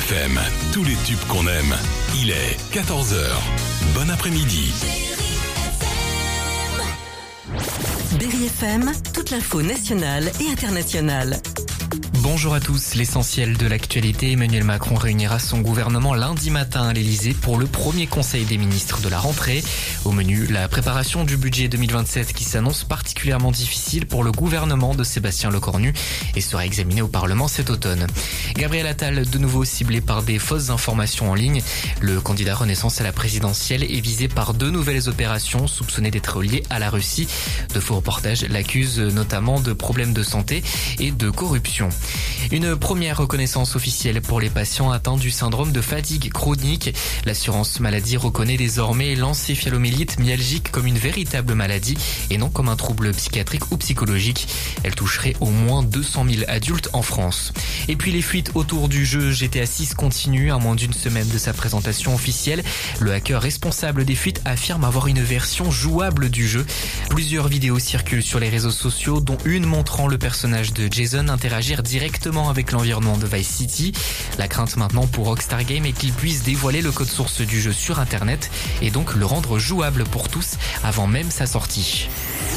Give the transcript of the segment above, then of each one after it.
FM, tous les tubes qu'on aime. Il est 14h. Bon après-midi. Berry FM, toute l'info nationale et internationale. Bonjour à tous, l'essentiel de l'actualité. Emmanuel Macron réunira son gouvernement lundi matin à l'Elysée pour le premier conseil des ministres de la rentrée. Au menu, la préparation du budget 2027 qui s'annonce particulièrement difficile pour le gouvernement de Sébastien Lecornu et sera examiné au Parlement cet automne. Gabriel Attal, de nouveau ciblé par des fausses informations en ligne. Le candidat Renaissance à la présidentielle est visé par 2 nouvelles opérations soupçonnées d'être liées à la Russie. De faux reportages l'accusent notamment de problèmes de santé et de corruption. Une première reconnaissance officielle pour les patients atteints du syndrome de fatigue chronique. L'assurance maladie reconnaît désormais l'encéphalomyélite myalgique comme une véritable maladie et non comme un trouble psychiatrique ou psychologique. Elle toucherait au moins 200 000 adultes en France. Et puis les fuites autour du jeu GTA 6 continuent à moins d'une semaine de sa présentation officielle. Le hacker responsable des fuites affirme avoir une version jouable du jeu. Plusieurs vidéos circulent sur les réseaux sociaux, dont une montrant le personnage de Jason interagir directement avec l'environnement de Vice City. La crainte maintenant pour Rockstar Games est qu'il puisse dévoiler le code source du jeu sur internet et donc le rendre jouable pour tous avant même sa sortie.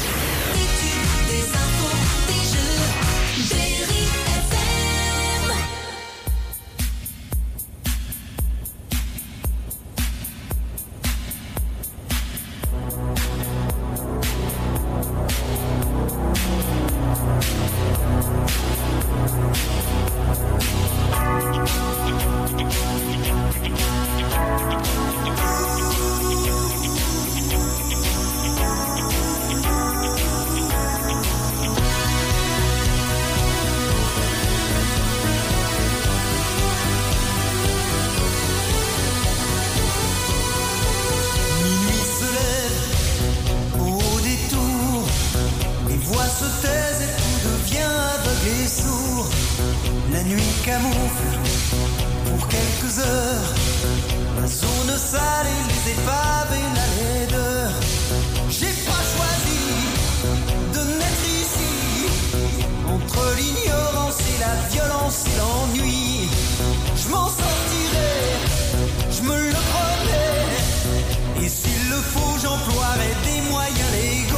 La nuit camoufle pour quelques heures la zone sale et les épaves et la laideur. J'ai pas choisi de naître ici, entre l'ignorance et la violence et l'ennui. Je m'en sortirai, je me le promets, et s'il le faut j'emploierai des moyens légaux.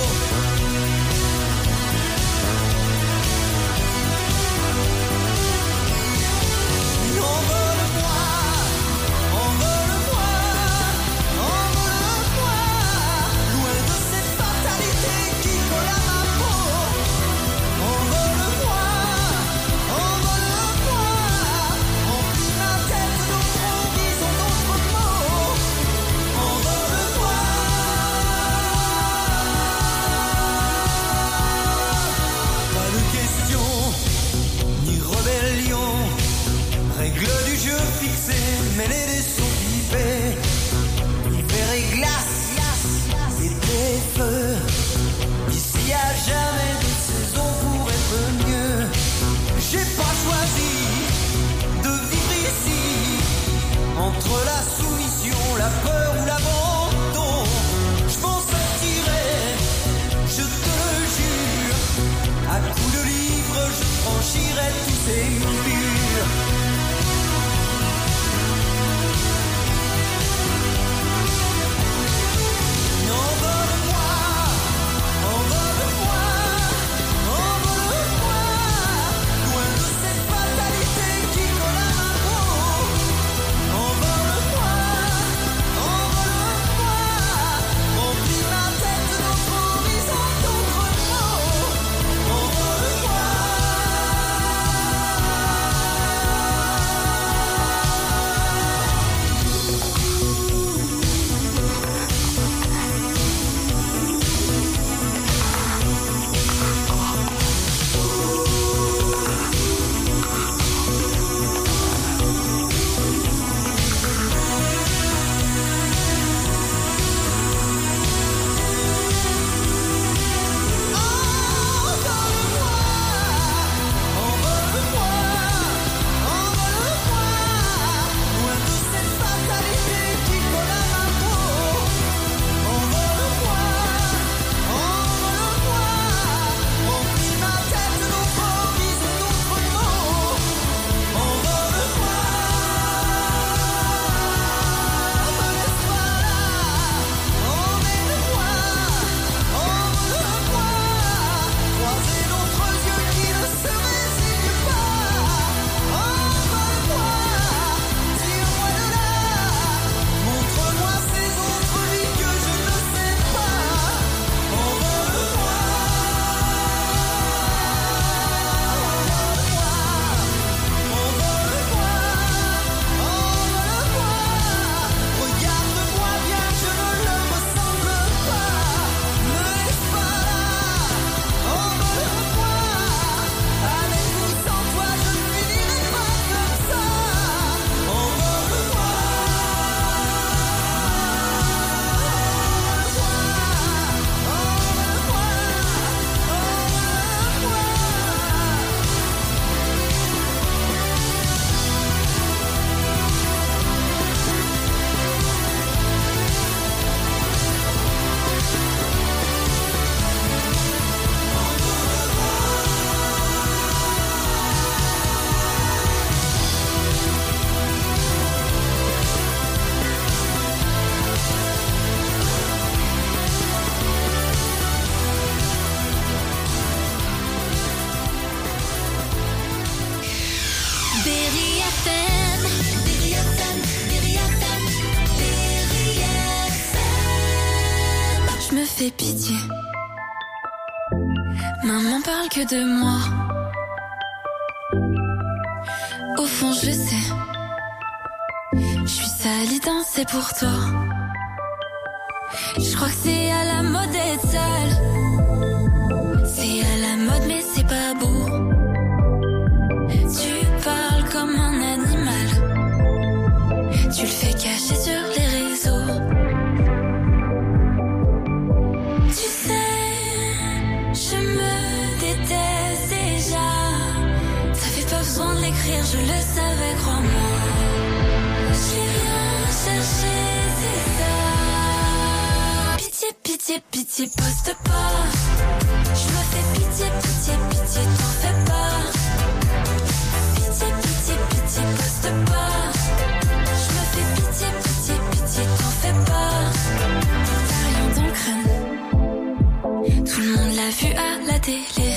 Règles du jeu fixées, mêlées des sons pipés. Hiver et glace, été feu. Ici y a jamais de saison pour être mieux. J'ai pas choisi de vivre ici, entre la soumission, la peur ou l'abandon. Je m'en sortirai, je te le jure. À coups de livres, je franchirai tous ces murs. fais pitié. Maman parle que de moi. Au fond je sais, je suis sale, c'est pour toi. Je crois que c'est à la mode d'être sale. C'est à la mode mais c'est pas beau. Tu parles comme un animal. Tu le fais cacher sur les réseaux. Tu sais, je me déteste déjà. T'avais pas besoin de l'écrire, je le savais, crois-moi. J'ai rien cherché, c'est ça. Pitié, pitié, pitié, poste pas. Je me fais pitié, pitié, pitié, t'en fais pas. Pitié, pitié, pitié, poste pas. Je me fais pitié, pitié, pitié, t'en fais pas. T'as rien dans le crâne. Tout le monde l'a vu à la télé.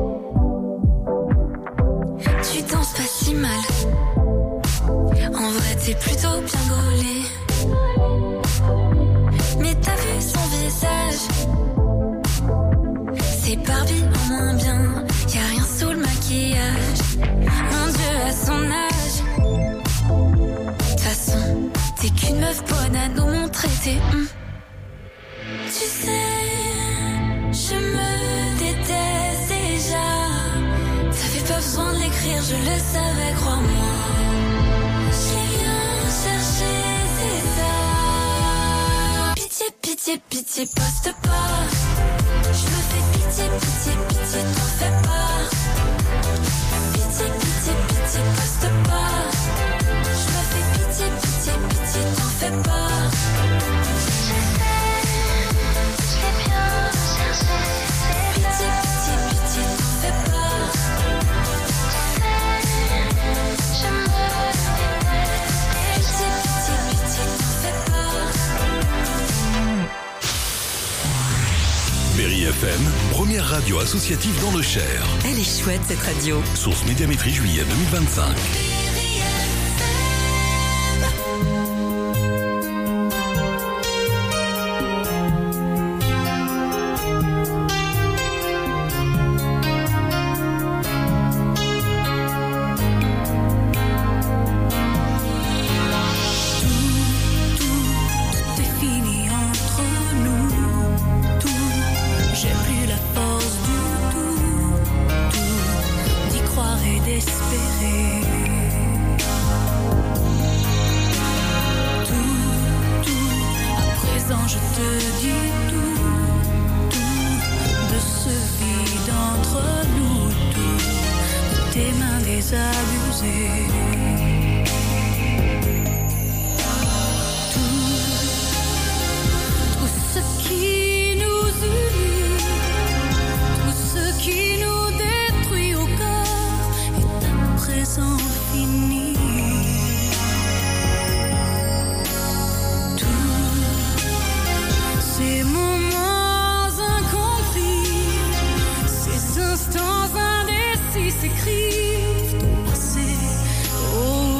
Tu danses pas si mal. En vrai t'es plutôt bien gaulé. Mais t'as vu son visage. C'est Barbie en moins bien. Y'a rien sous le maquillage. Mon Dieu à son âge. De toute façon t'es qu'une meuf bonne à nous montrer tes Tu sais, je me déteste déjà. T'avais pas besoin de l'écrire, je le savais, crois-moi. J'ai rien cherché, c'est ça. Pitié, pitié, pitié, poste pas. Je me fais pitié, pitié, pitié, t'en fais pas. Pitié, pitié, pitié, poste pas. Je me fais pitié, pitié, pitié, t'en fais pas. Je sais bien chercher. Pitié, pitié, pitié, t'en fais pas. Je me déteste. Pitié, pitié, pitié, t'en fais pas. Berry FM, première radio associative dans le Cher. Elle est chouette cette radio. Source Médiamétrie juillet 2025. Tout est fini entre nous. Tout, j'ai plus la force du tout. D'y croire et d'espérer. Tout, à présent je te dis tout de ce vide entre nous, tout de tes mains désabusées. Tout ce qui nous unit, tout ce qui nous détruit au corps est à présent fini. Tous ces moments incompris, ces instants indécis s'écrivent ton passé au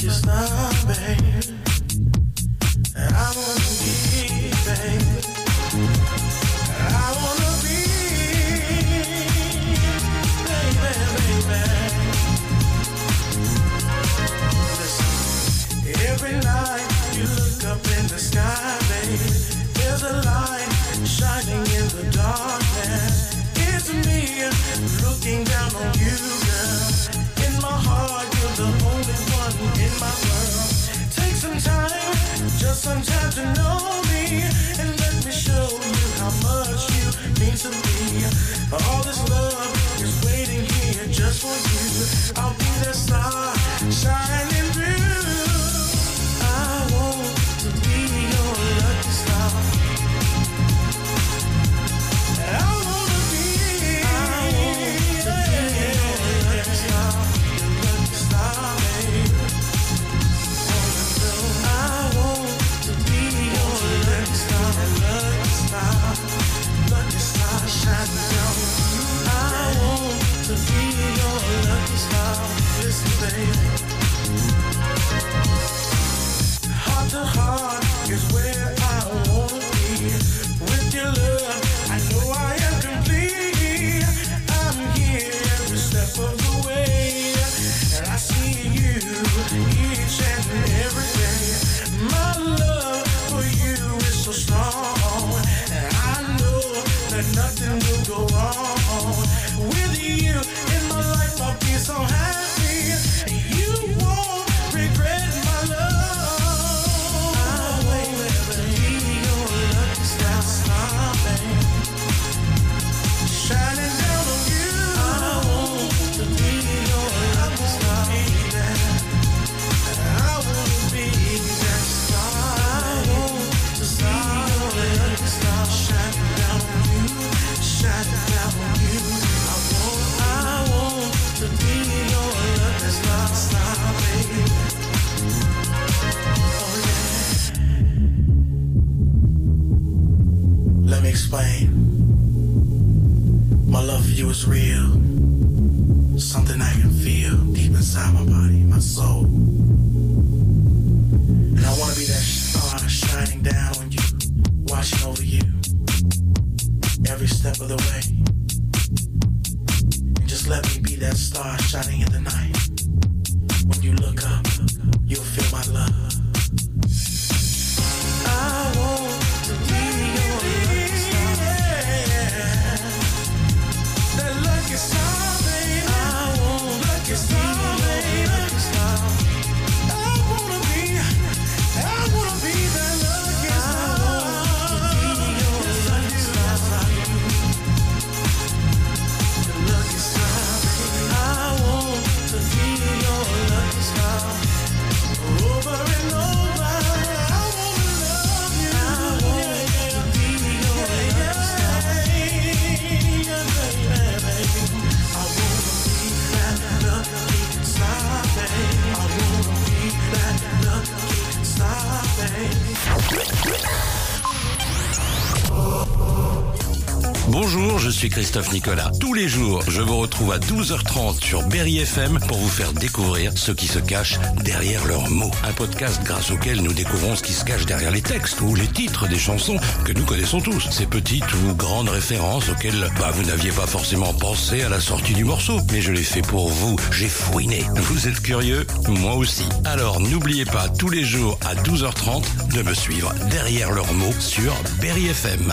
luckiest now, babe. And I wanna be, babe. I wanna be, baby. Listen, every night you look up in the sky, babe. There's a light shining in the darkness. It's me looking down on you, girl. In my heart, you're the only one in my world. Take some time, just some time to know me, and let me show you how much you mean to me. All this love is waiting here just for you. I'll be that star shining through. I want to be your lucky star. I wanna be your lucky star, babe. I want to be your lucky star, lucky star shining down. I want to be your lucky star. Listen, baby. Heart to heart is where I wanna be. With your love, I know I am complete. I'm here every step of the way, and I see you each and every day. My love for you is so strong, and I know that nothing will go wrong. With you in my life, I'll be so happy. You won't regret my love. I want to be your lucky star, babe. Shining down on you. I want to be your lucky star, baby. I want to be that star. I want to be your lucky star. Shining down on you. Shining down on you. I want to be your lucky star, baby. Oh yeah. Let me explain. My love for you is real. Something I can feel deep inside my body, my soul. And I want to be that star shining down on you, watching over you every step of the way. And just let me be that star shining in the night. When you look up, you'll feel my love. I want to be your lucky star. That lucky star, baby. I want lucky star, baby. Lucky star. I wanna be that lucky star. I want to be your lucky star. The lucky star, baby. I want to be your lucky star. Over and over, I wanna love you. I want to be your lucky star. Yeah, baby. I wanna be that lucky star, baby. I wanna be that lucky star, baby. Bonjour, je suis Christophe Nicolas. Tous les jours, je vous retrouve à 12h30 sur Berry FM pour vous faire découvrir ce qui se cache derrière leurs mots. Un podcast grâce auquel nous découvrons ce qui se cache derrière les textes ou les titres des chansons que nous connaissons tous. Ces petites ou grandes références auxquelles vous n'aviez pas forcément pensé à la sortie du morceau. Mais je l'ai fait pour vous, j'ai fouiné. Vous êtes curieux? Moi aussi. Alors n'oubliez pas tous les jours à 12h30 de me suivre derrière leurs mots sur Berry FM.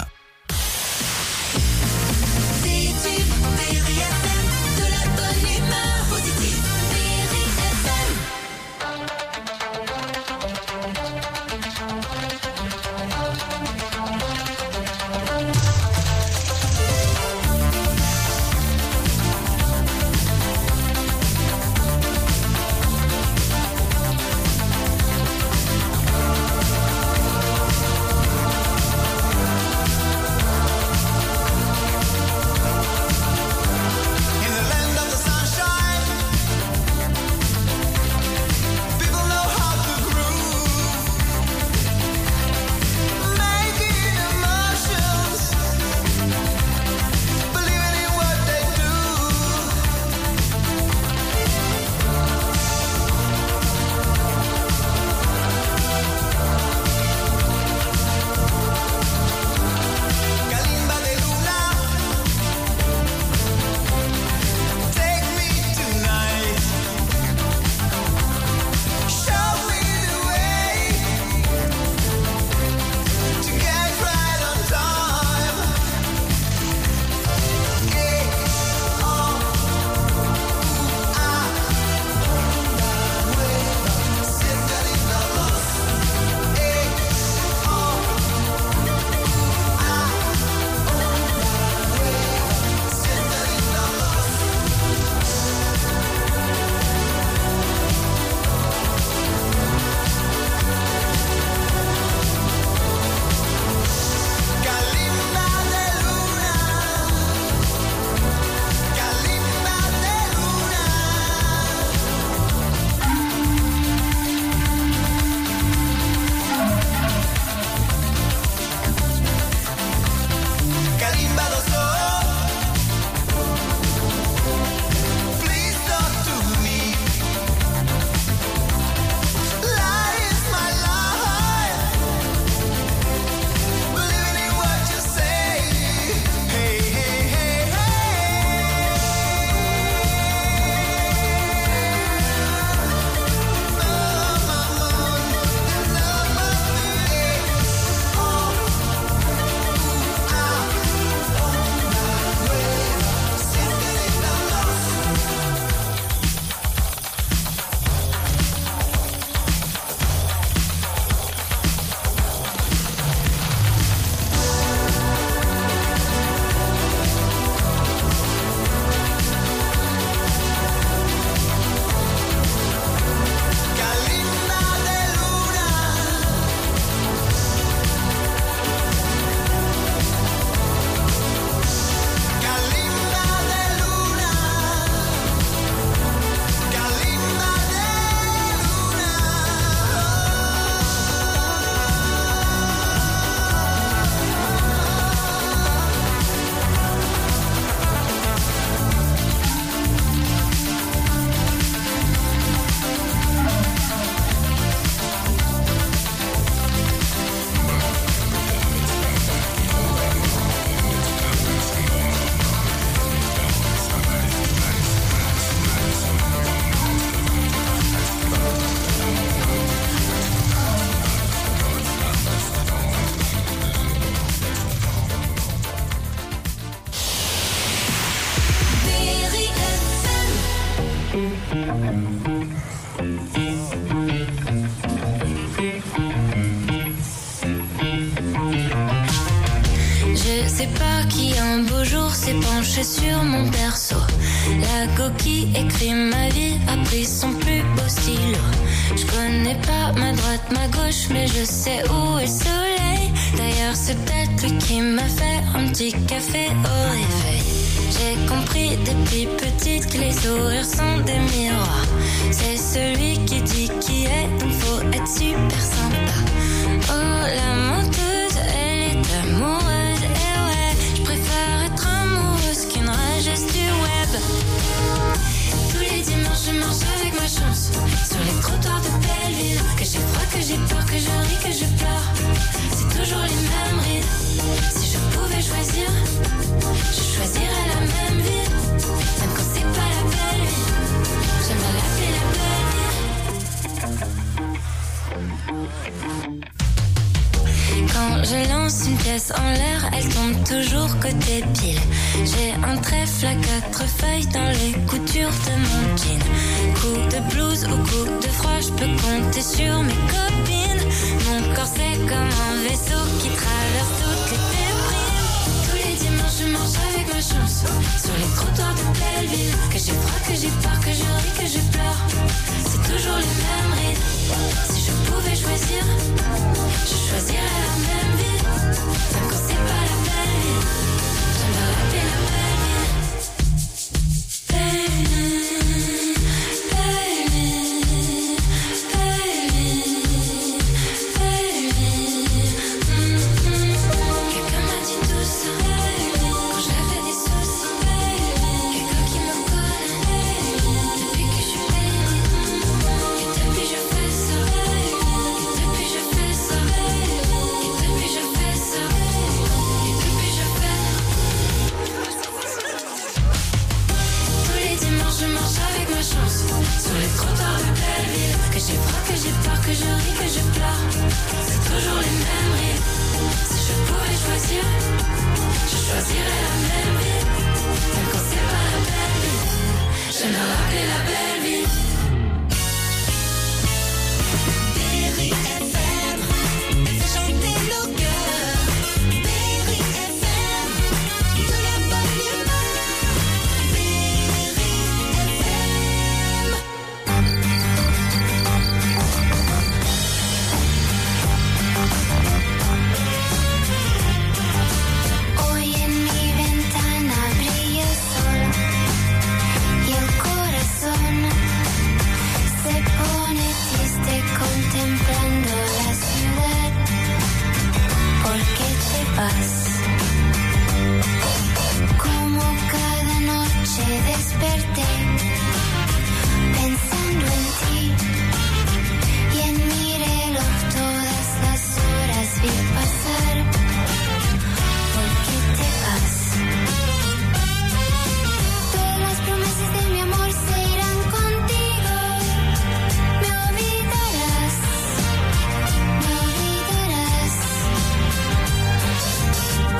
Je sais pas qui un beau jour s'est penché sur mon berceau. La coquille écrit ma vie, a pris son plus beau stylo. Je connais pas ma droite, ma gauche, mais je sais où est le soleil. D'ailleurs c'est peut-être lui qui m'a fait un petit café au réveil. J'ai compris depuis petite que les sourires sont des miroirs. C'est celui qui dit qui est, donc faut être super sympa. Oh la menteuse, elle est amoureuse, et ouais, je préfère être amoureuse qu'une rageuse du web. Tous les dimanches je marche avec ma chance sur les trottoirs de Belleville. Que j'ai froid, que j'ai peur, que je ris, que je pleure, c'est toujours les mêmes rides. Si je pouvais choisir, je choisirais la même vie. Même quand c'est pas la belle vie, j'aimerais l'appeler la belle vie. Quand je lance une pièce en l'air, elle tombe toujours côté pile. J'ai un trèfle à 4 feuilles dans les coutures de mon jean. Coup de blues ou coup de froid, je peux compter sur mes copines. Mon corps c'est comme un vaisseau qui traverse toutes les déprimes. Tous les dimanches je marche avec ma chance sur les trottoirs de Belleville. Que j'ai froid, que j'ai peur, que je ris, que je pleure, c'est toujours les mêmes rides. Si je pouvais choisir, je choisirais la même vie. Même quand c'est pas la belle vie, j'aimerais rappeler la belle vie. Belle vie, belle vie, belle vie, belle vie. Quelqu'un m'a dit tout ça quand j'avais des soucis. Quelqu'un qui me connaît depuis que je suis belle. Et depuis je fais ça. Et depuis je fais ça. Et depuis je fais ça. Et depuis je fais. Tous les dimanches je marche avec ma chance sur les trottoirs de Belleville. Que j'ai froid, que j'ai peur, que je ris, que je pleure, c'est toujours les mêmes rides. Si je pouvais choisir, je choisirais la même vie. Même quand c'est pas la belle vie, j'aimerais rappeler la belle vie. Berry FM, fait chanter nos cœurs. Berry FM, de la bonne humeur. Berry FM. Hoy en mi ventana brilla el sol y el corazón se pone triste contemplando la ciudad. ¿Por qué te vas? Como cada noche desperté pensando en ti y en mi reloj todas las horas vi pasar. ¿Por qué te vas? Todas las promesas de mi amor se irán contigo. Me olvidarás, me olvidarás.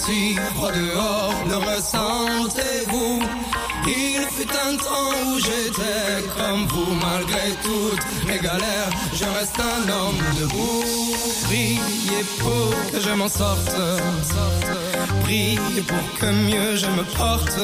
si froid dehors, le ressentez-vous? Il fut un temps où j'étais comme vous, malgré toutes mes galères, je reste un homme debout. Priez pour que je m'en sorte, priez pour que mieux je me porte.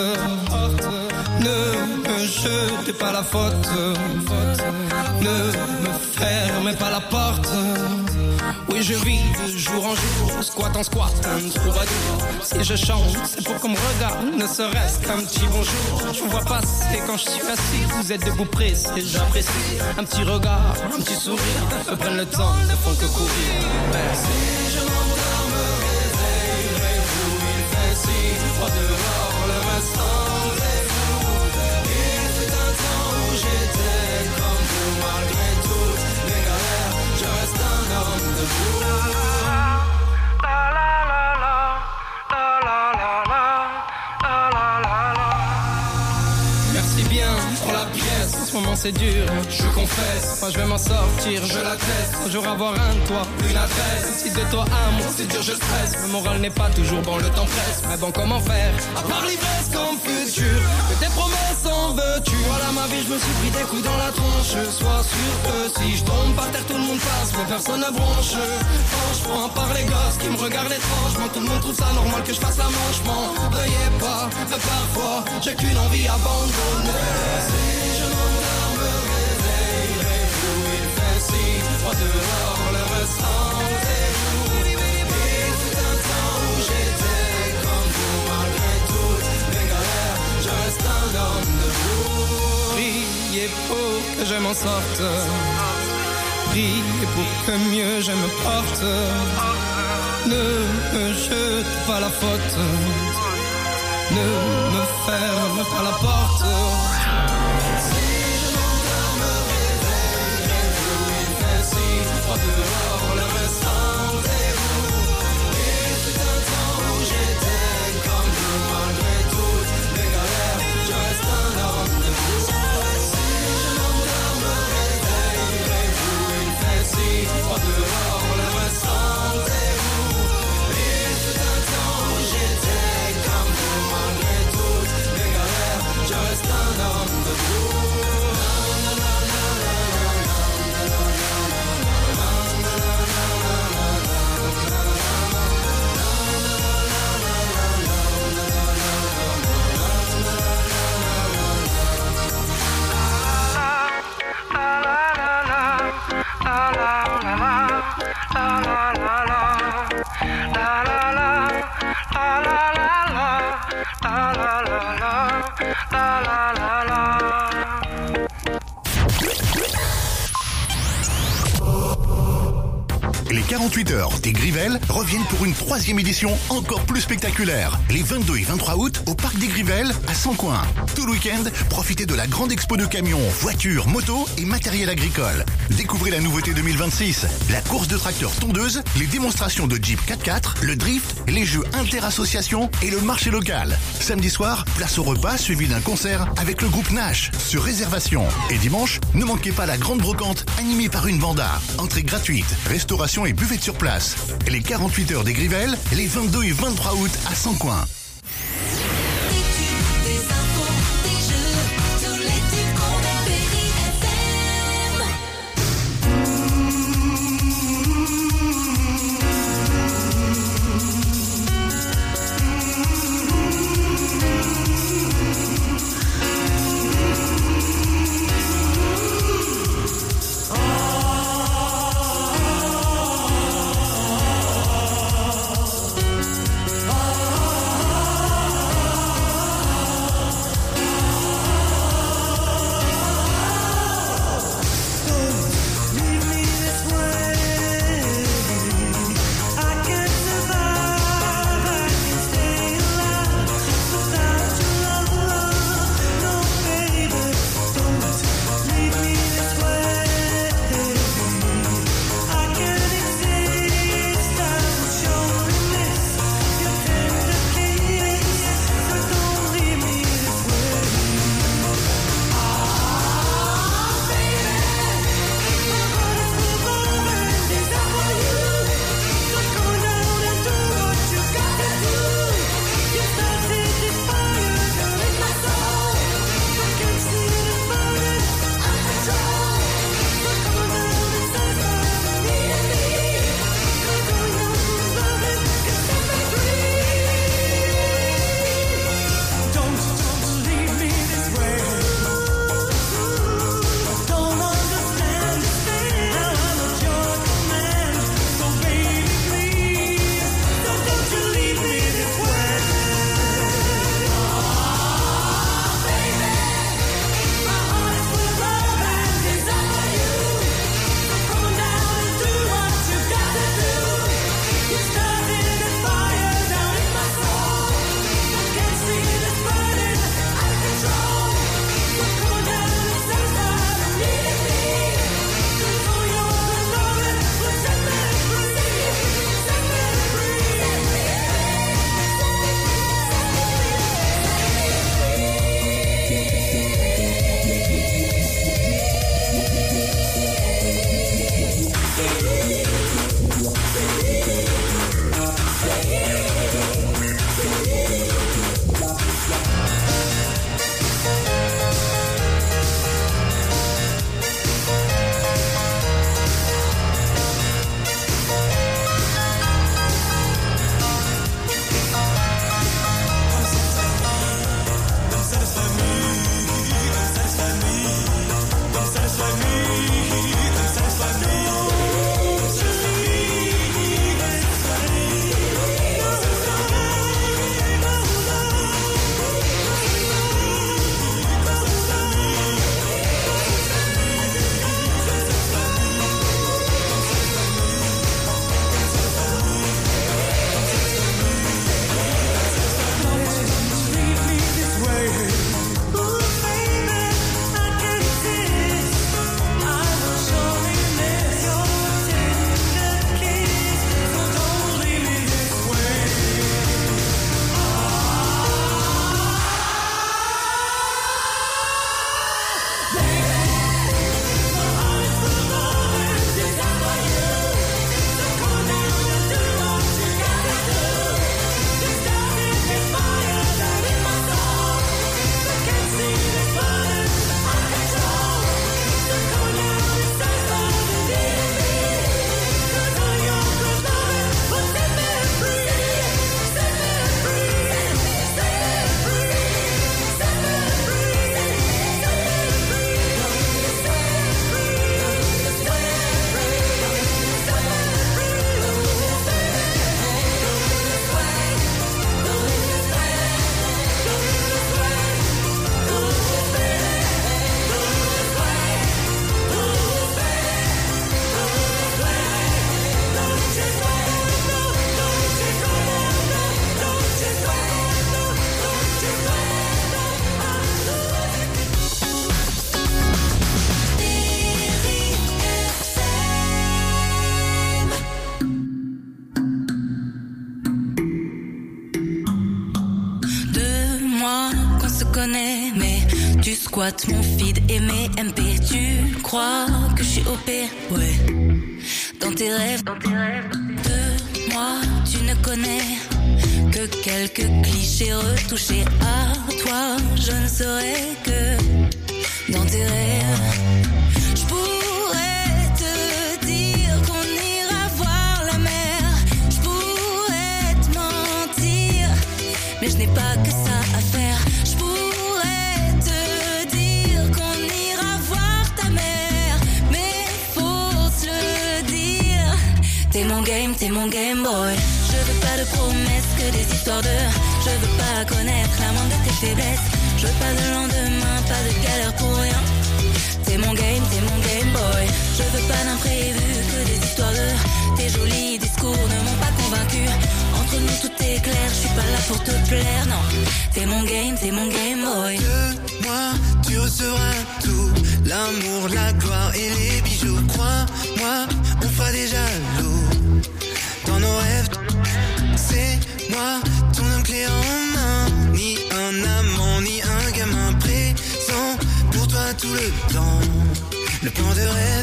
Ne me jetez pas la faute, ne me fermez pas la porte. Oui, je vis de jour en jour, squat en squat, un troubadour. Si je chante, c'est pour qu'on me regarde, ne serait-ce qu'un petit bonjour. Je vous vois passer quand je suis assis, vous êtes debout pressé, j'apprécie. Un petit regard, un petit sourire, me prennent le temps, ne font que courir. Merci, je m'endors, me réveillerez-vous. Il fait si froid dehors, le ressentez-vous? Il fut un temps où j'étais comme vous, malgré toutes mes galères, je reste un homme debout. Merci bien pour la pièce, en ce moment c'est dur, je confesse. Moi je vais m'en sortir, je l'atteste. Un jour avoir un toit, une adresse. Si de toi à moi c'est dur, je stresse. Le moral n'est pas toujours bon, le temps presse. Mais bon, comment faire, à part l'ivresse comme futur, que tes promesses en veux-tu? Voilà ma vie, je me suis pris des coups dans la tronche. Sois sûr que si je tombe par terre, tout le monde passe, mais personne ne bronche. Franchement, à part les gosses qui me regardent étrangement, tout le monde trouve ça normal que je fasse la manche. M'en veuillez pas, mais parfois j'ai qu'une envie abandonnée. Si je m'endors, me réveillerez-vous? Il fait si froid dehors, le ressentez-vous? Il fut un temps où j'étais comme vous, malgré toutes mes galères, je reste un homme debout. Priez pour que je m'en sorte, priez pour que mieux je me porte. Ne me jete pas la faute, ne me ferme pas la porte. Si je m'endors, me réveillerez-vous? Il fait si froid dehors, le ressentez-vous? Il fut un temps où j'étais comme vous, malgré toutes mes galères, je reste un homme debout. Si je m'endors, me réveillerez-vous? Il fait si froid dehors, le ressentez-vous? Il fut un temps où j'étais comme vous, malgré toutes mes galères, je reste un homme debout. Les 48 heures des Grivelles reviennent pour une 3e édition encore plus spectaculaire. Les 22 et 23 août au Parc des Grivelles à Sancoins. Tout le week-end, profitez de la grande expo de camions, voitures, motos et matériel agricole. Découvrez la nouveauté 2026, la course de tracteurs tondeuses, les démonstrations de Jeep 4x4, le drift, les jeux inter-associations et le marché local. Samedi soir, place au repas suivi d'un concert avec le groupe Nash sur réservation. Et dimanche, ne manquez pas la grande brocante animée par une banda. Entrée gratuite, restauration et buvette sur place. Et les 48 heures des Grivelles, les 22 et 23 août à Sancoins. se connaît, mais tu squattes mon feed et mes MP. Tu crois que je suis OP? Ouais. Dans tes rêves, de moi, tu ne connais que quelques clichés retouchés. À toi, je ne serai que dans tes rêves. Je pourrais te dire qu'on ira voir la mer. Je pourrais te mentir, mais je n'ai pas que ça à faire. Je pourrais te dire qu'on ira voir ta mère, mais faut se le dire. T'es mon game boy. Je veux pas de promesses, que des histoires de. Je veux pas connaître la moindre de tes faiblesses. Je veux pas de lendemain, pas de galère pour rien. T'es mon game boy. Je veux pas d'imprévu, que des histoires de. Tes jolis discours ne m'ont pas convaincu. Entre nous tout est clair, je suis pas là pour te plaire, non. T'es mon game boy. De moi, tu recevras tout. L'amour, la gloire et les bijoux. Crois-moi, on fera des jaloux. Dans nos rêves, c'est moi, ton homme clé en main. Ni un amant, ni un gamin présent pour toi tout le temps. Le plan de rêve.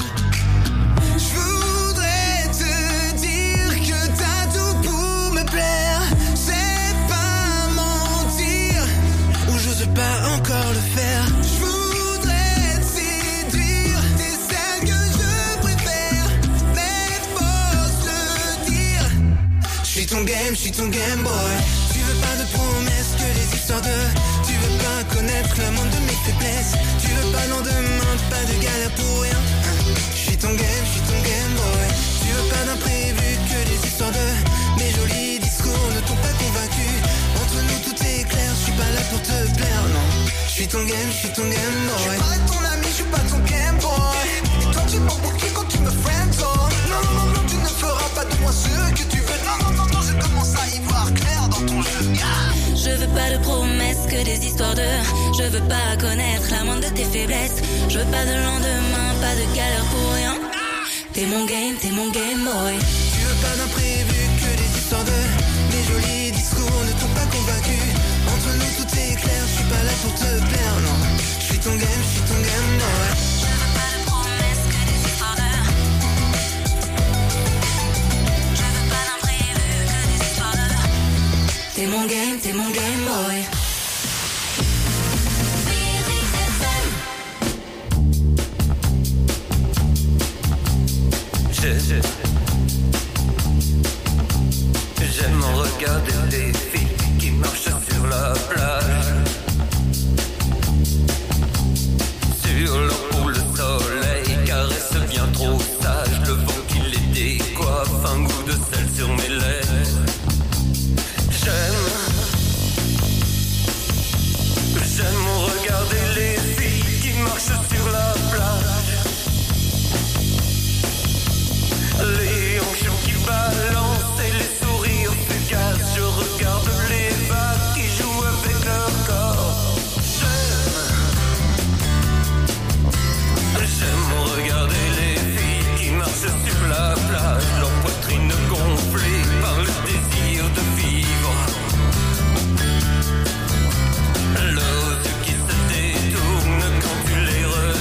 Je voudrais te dire que t'as tout pour me plaire. C'est pas mentir, ou j'ose pas encore le faire. Je voudrais te séduire, t'es celle que je préfère. Mais faut se le dire. Je suis ton game boy. Tu veux pas de promesses, que des histoires de. Tu veux pas connaître le monde de mes faiblesses. Tu veux pas lendemain, pas de galère pour rien. Je suis ton game boy. Tu veux pas d'imprévu, que des histoires de. Mes jolis discours ne t'ont pas convaincu. Entre nous tout est clair, je suis pas là pour te plaire, non. Je suis ton game boy. Je suis pas ton ami, je suis pas ton game boy. Et toi tu m'en pour qui quand tu me friendzone. Non, tu ne feras pas de moi ce que tu veux. Non, je commence à y voir clair dans ton jeu. Je veux pas de promesses, que des histoires de. Je veux pas connaître la moindre de tes faiblesses. Je veux pas de lendemain, pas de galère pour rien. T'es mon game boy. Tu veux pas d'imprévu, que des histoires de. Mes jolis discours ne t'ont pas convaincu. Entre nous tout est clair, je suis pas là pour te plaire, non. Je suis ton game boy. Je veux pas de promesses, que des histoires de. Je veux pas d'imprévu, que des histoires de. T'es mon game boy. J'aime regarder les filles qui marchent sur la plage. Sur leur peau, le soleil caresse bien trop sage. Le vent qui les décoiffe, un goût de sel sur mes lèvres. J'aime regarder les filles qui marchent sur la plage. Les hanches qui balancent et les sourires fugaces. Je regarde les vagues qui jouent avec leur corps. J'aime regarder les filles qui marchent sur la plage. Leur poitrine gonflée par le désir de vivre. Leurs yeux qui se détournent quand tu les regardes.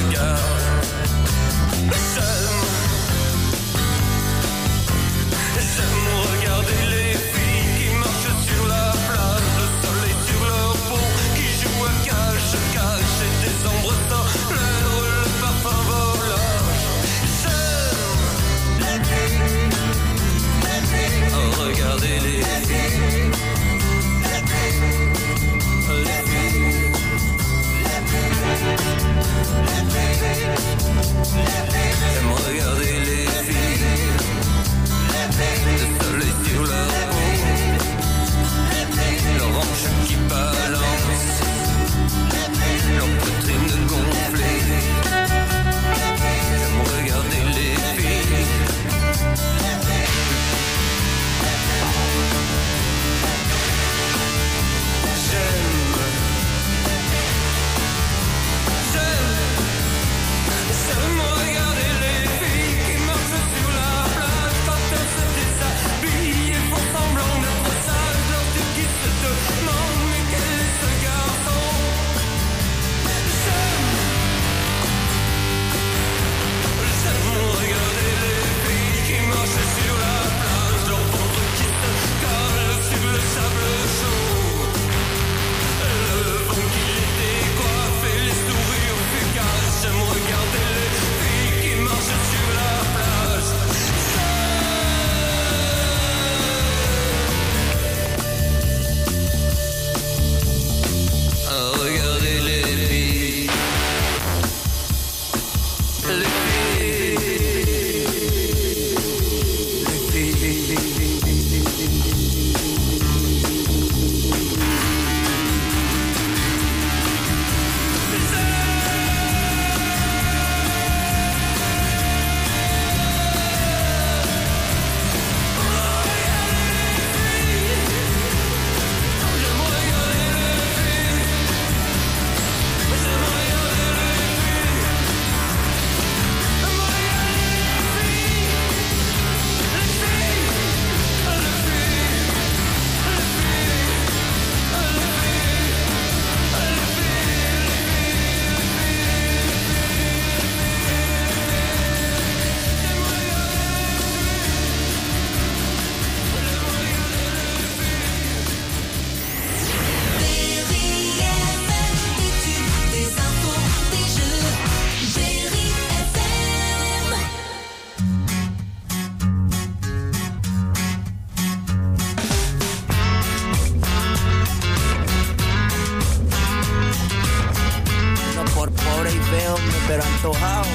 ahora y feo, pero antojado.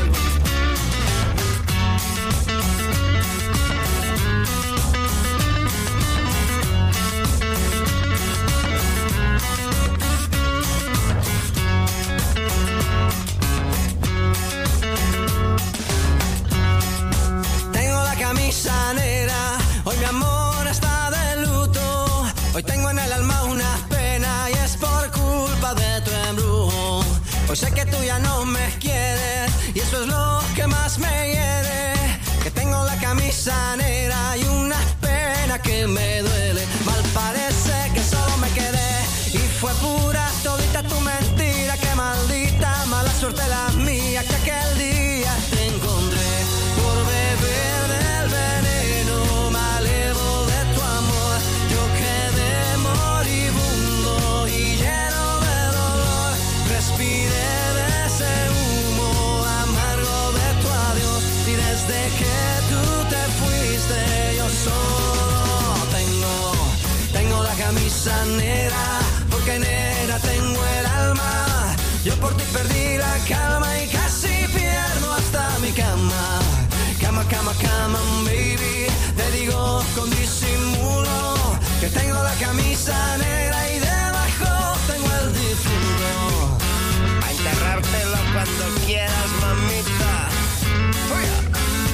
Hoy mi amor está de luto. Hoy tengo en el alma una pena y es por culpa de tu embrujo. Hoy sé que tú ya no me quieres y eso es lo que más me hiere. Que tengo la camisa negra y una pena que me duele. Mal parece que solo me quedé y fue pura todita tu mentira. Que maldita mala suerte la mía que aquel día te encontré por beber del veneno malevo de tu amor. Yo quedé moribundo y lleno de dolor. Respiré de ese humo amargo de tu adiós. Y desde que tú te fuiste yo solo tengo la camisa negra. Porque negra tengo el alma. Yo por ti perdí la calma y casi pierdo hasta mi cama. Cama, cama, cama, baby. Te digo con disimulo que tengo la camisa negra y debajo tengo el difunto. A enterrártelo cuando quieras, mamita. ¡Fuera!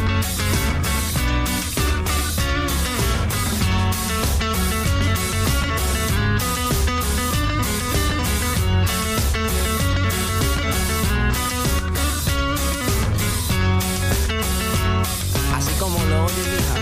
Como lo oyes, hija.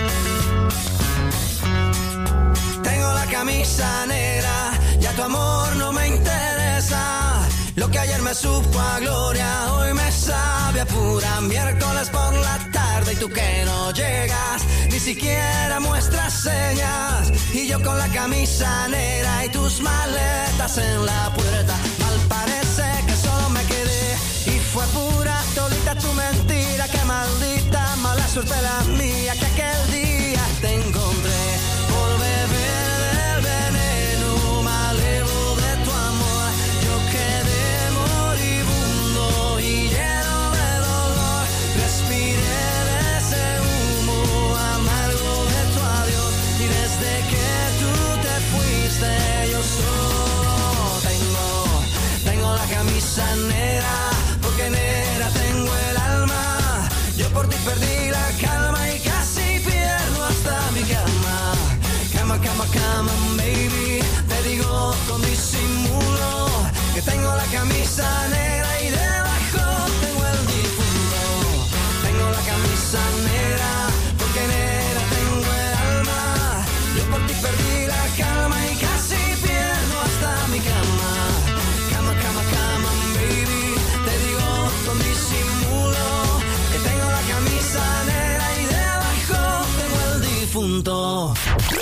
Tengo la camisa negra, ya tu amor no me interesa. Lo que ayer me supo a gloria, hoy me sabe a pura. Miércoles por la tarde y tú que no llegas, ni siquiera muestras señas. Y yo con la camisa negra y tus maletas en la puerta. Mal parece que solo me quedé y fue pura todita tu mentira. Que maldita mala suerte la mía que aquel día te encontré por beber del veneno malevo de tu amor. Yo quedé moribundo y lleno de dolor. Respiré de ese humo amargo de tu adiós. Y desde que tú te fuiste yo solo tengo la camisa negra. Porque negra tengo el alma. Yo por ti perdí la calma y casi pierdo hasta mi cama. Cama, cama, cama, baby. Te digo con disimulo que tengo la camisa negra y debajo tengo el difunto. Tengo la camisa negra porque negra tengo el alma. Yo por ti perdí la calma y casi pierdo hasta mi cama. Cama, cama, cama, baby. Te digo con disimulo que tengo la camisa negra y debajo tengo el difunto.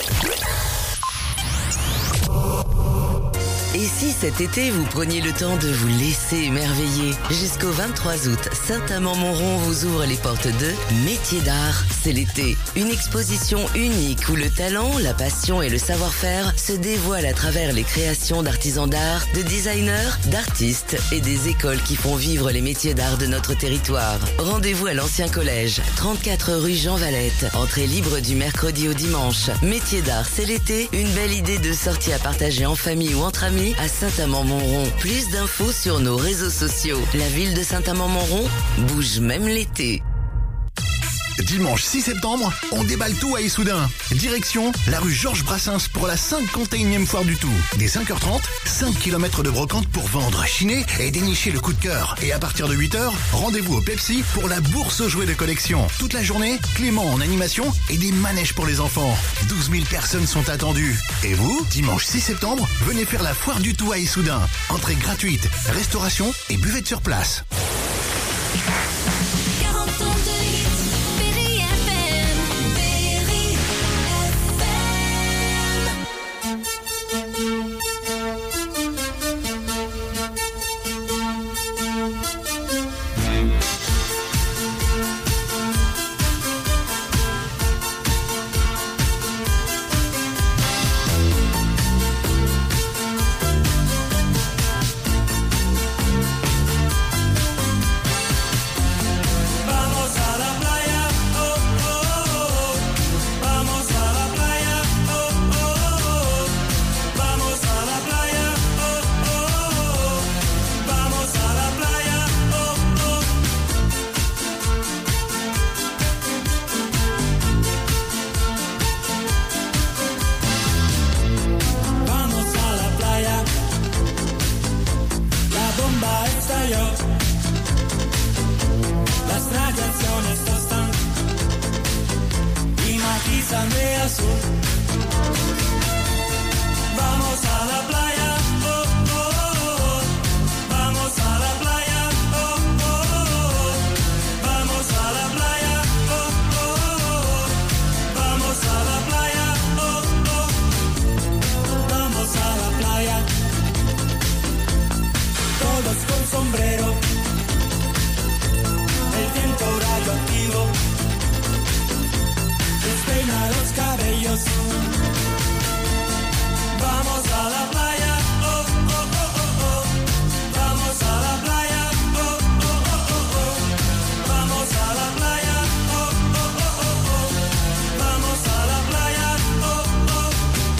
Et si cet été, vous preniez le temps de vous laisser émerveiller? Jusqu'au 23 août, Saint-Amand-Montrond vous ouvre les portes de Métiers d'art. C'est l'été. Une exposition unique où le talent, la passion et le savoir-faire se dévoilent à travers les créations d'artisans d'art, de designers, d'artistes et des écoles qui font vivre les métiers d'art de notre territoire. Rendez-vous à l'ancien collège, 34 rue Jean Valette. Entrée libre du mercredi au dimanche. Métiers d'art, c'est l'été. Une belle idée de sortie à partager en famille ou entre amis à Saint-Amand-Montrond. Plus d'infos sur nos réseaux sociaux. La ville de Saint-Amand-Montrond bouge même l'été. Dimanche 6 septembre, on déballe tout à Issoudun. Direction la rue Georges Brassens pour la 51e foire du tout. Dès 5h30, 5 km de brocante pour vendre, chiner et dénicher le coup de cœur. Et à partir de 8h, rendez-vous au Pepsi pour la bourse aux jouets de collection. Toute la journée, Clément en animation et des manèges pour les enfants. 12 000 personnes sont attendues. Et vous, dimanche 6 septembre, venez faire la foire du tout à Issoudun. Entrée gratuite, restauration et buvette sur place. 40 ans de hits, Berry FM, Berry yo. Las radiaciones tostan y matizan de azul. Vamos a la playa, oh, oh, oh. Vamos a la playa, oh, oh, oh. Vamos a la playa, oh, oh, oh. Vamos a la playa, oh, oh. Vamos a la playa. Todos con sombrero. El viento radioactivo despeina los cabellos. Vamos a la playa, oh, oh, oh, oh, oh. Vamos a la playa, oh, oh, oh, oh, oh. Vamos a la playa, oh, oh, oh, oh, oh. Vamos a la playa, oh, oh.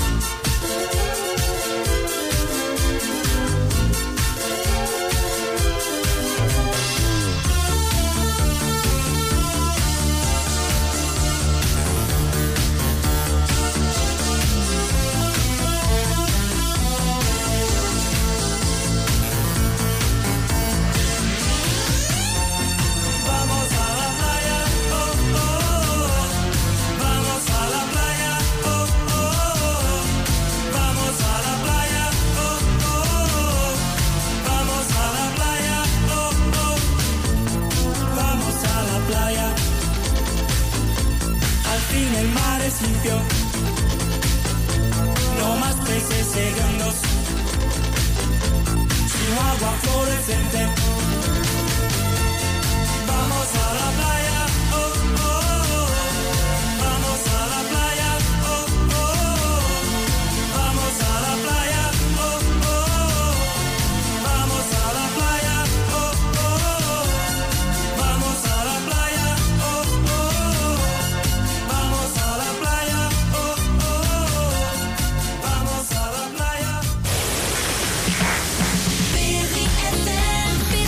Vamos a la playa, oh, oh, oh. Vamos a la playa, oh, oh, oh. Vamos a la playa, oh, oh, oh. Vamos a la playa, oh, oh. Vamos a la playa. Al fin el mar es limpio. No más peces hediondos, sino agua fluorescente. Vamos a la playa, oh, oh, oh. Vamos a la playa, oh, oh, oh. Vamos a la playa, oh, oh, oh. Vamos a la playa, oh, oh, oh. Vamos a la playa, oh, oh, oh. Vamos a la playa, oh, oh, oh. Vamos a la playa. Berry FM,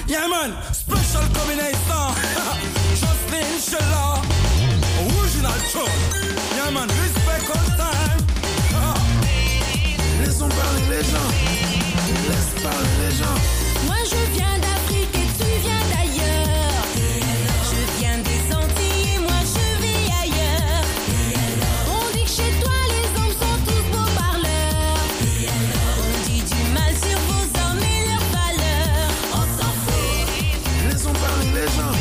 Yeah man, special combination. Jocelyn Sheila, original tune. Yeah man, respect all time. Laissons parler les gens. Laisse parler les gens. Moi je viens d'Afrique et tu viens d'ailleurs. Je viens des Antilles et moi je vis ailleurs. On dit que chez toi les hommes sont tous beaux parleurs. On dit du mal sur vos hommes et leurs valeurs. On s'en fout. Laissons parler les gens.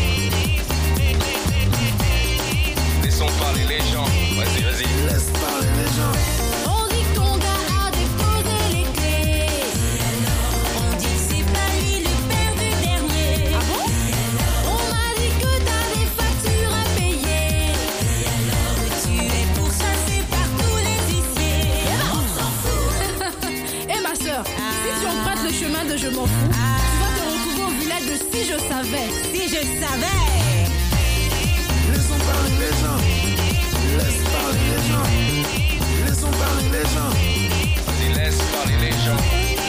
Laissons parler les gens. Vas-y, vas-y. Laisse parler les gens. On dit que ton gars a déposé les clés. On dit que c'est pas lui le père du dernier. Ah bon? On m'a dit que t'as des factures à payer. Que tu es pourchassé par tous les huissiers. On s'en fout. Eh ma soeur, si tu empruntes le chemin de je m'en fous, tu vas te retrouver au village de Si je savais. Si je savais. Laissons parler les gens. Laisse parler les gens. Laissons parler les gens. Vas-y, laisse parler les gens.